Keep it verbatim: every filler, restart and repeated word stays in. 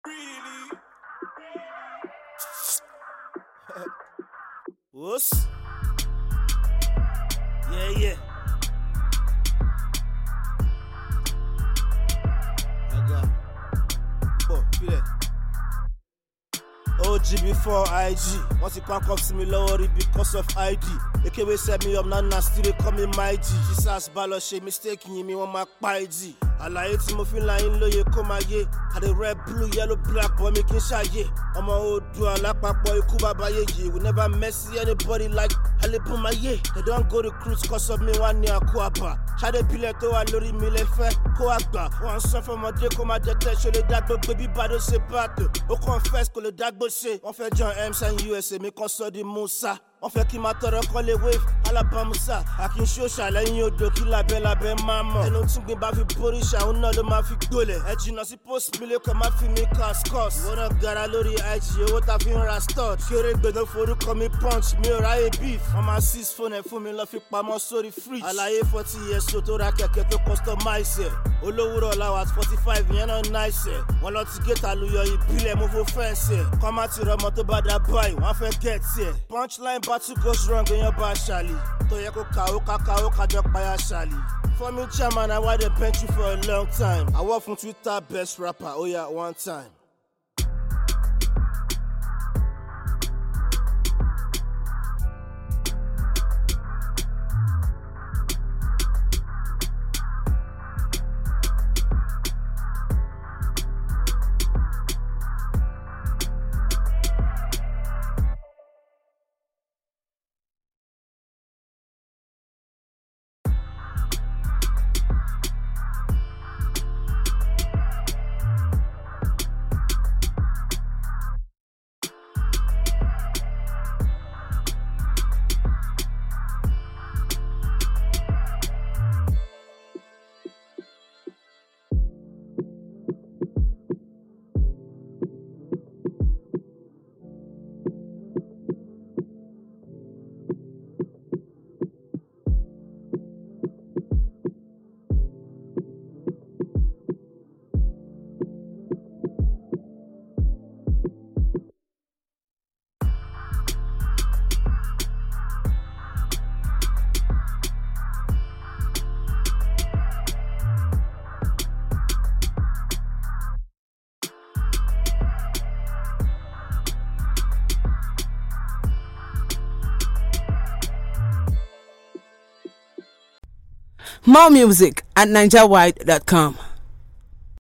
Really? Whoops. Yeah, yeah. I got. Oh, feel it. O G before I G. Once you can't come to me lower it because of I D. A K W set me up, now now still they call me my G. Jesus balo she mistaking me on my P G. Àlàyé tí mo fi ń la yín lóye kó máa yé. I dey red, blue, yellow, black, boy making ṣàyè. Ọmọ Oòduà lápapọ̀ ikú bàbá yéye. We never mess anybody like Alibumaye. They don't go to cruise cause of me one near Akuaba. Ṣadé pilẹ̀ tó wà lórí mi lè fẹ́ kó àgbà. Wọ́n sọ fọmọdé kó máa dẹ́tẹ̀ ṣe lè dágbó bébí bàdó ṣe pàtó. Ó confess kò lè dágbó ṣe. Wọ́n fẹ́ John M S and U S A mi kan sọ di Musa. Wọ́n fẹ́ kí n máa tọrọ kọ́ lè wave Alabamusa. Àkínṣó ṣàlẹ́yìn odò kí labẹ́labẹ́ máa mọ̀. Ẹnu tí gbin bá fi borí ṣàwọn náà ló máa fi gbólẹ̀. Ẹ jìnnà sí post mi lẹ́kọ̀ọ́ máa fi mi kọ́sìkọ́sì. Ìwọ náà gara lórí I G owó ta fi ń ra stud. Kéré gbẹ̀dọ̀ forúkọ mi punch mi ò ráyè beef. Wọ́n máa six phone ẹ̀ fún mi lọ́ fi pamọ́ sórí fridge. Àlàyé forty years so tó ra kẹ̀kẹ́ tó customize ẹ̀. Olówúrọ̀ làwọn at forty five yẹn náà nice ẹ̀. Wọ́n lọ ti gate àlùyọ ìbílẹ̀ mo fò fẹ́ǹsì ẹ̀. Kọ́ má ti rọmọ tó bá dá báyìí wọ́n fẹ́ get ẹ̀. Punchline battle goes wrong èèyàn bá ṣàlì. Tó yẹ kó kàwó kákàwó kájọ payá ṣàlì. For me chairman I want to bench you for a long time. I work from Twitter best rapper, oh yeah, one time. More music at ninja wide dot com.